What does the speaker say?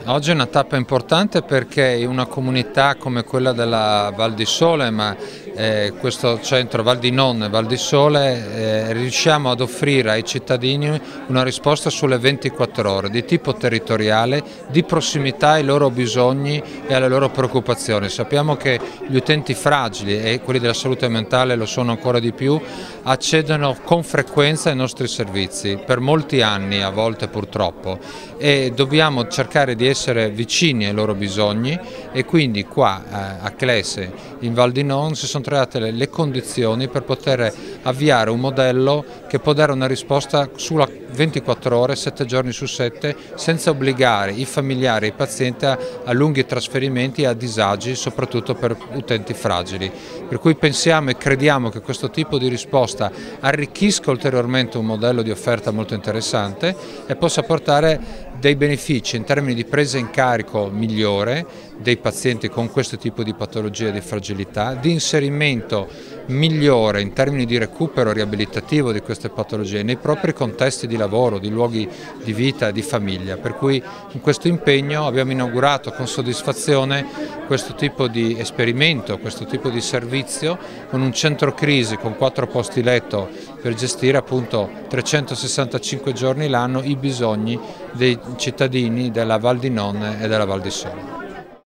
Oggi è una tappa importante perché in una comunità come quella della Val di Sole, ma questo centro Val di Non e Val di Sole, riusciamo ad offrire ai cittadini una risposta sulle 24 ore di tipo territoriale, di prossimità ai loro bisogni e alle loro preoccupazioni. Sappiamo che gli utenti fragili e quelli della salute mentale lo sono ancora di più, accedono con frequenza ai nostri servizi, per molti anni a volte purtroppo, e dobbiamo cercare di essere vicini ai loro bisogni e quindi qua a Clesse in Val di Non si sono trovate le condizioni per poter avviare un modello che può dare una risposta sulla 24 ore, 7 giorni su 7, senza obbligare i familiari e i pazienti a lunghi trasferimenti e a disagi, soprattutto per utenti fragili. Per cui pensiamo e crediamo che questo tipo di risposta arricchisca ulteriormente un modello di offerta molto interessante e possa portare dei benefici in termini di presa in carico migliore dei pazienti con questo tipo di patologie e di fragilità, di inserimento migliore in termini di recupero riabilitativo di queste patologie nei propri contesti di lavoro, di luoghi di vita e di famiglia. Per cui in questo impegno abbiamo inaugurato con soddisfazione questo tipo di esperimento, questo tipo di servizio con un centro crisi con 4 posti letto per gestire appunto 365 giorni l'anno i bisogni dei cittadini della Val di Non e della Val di Sole.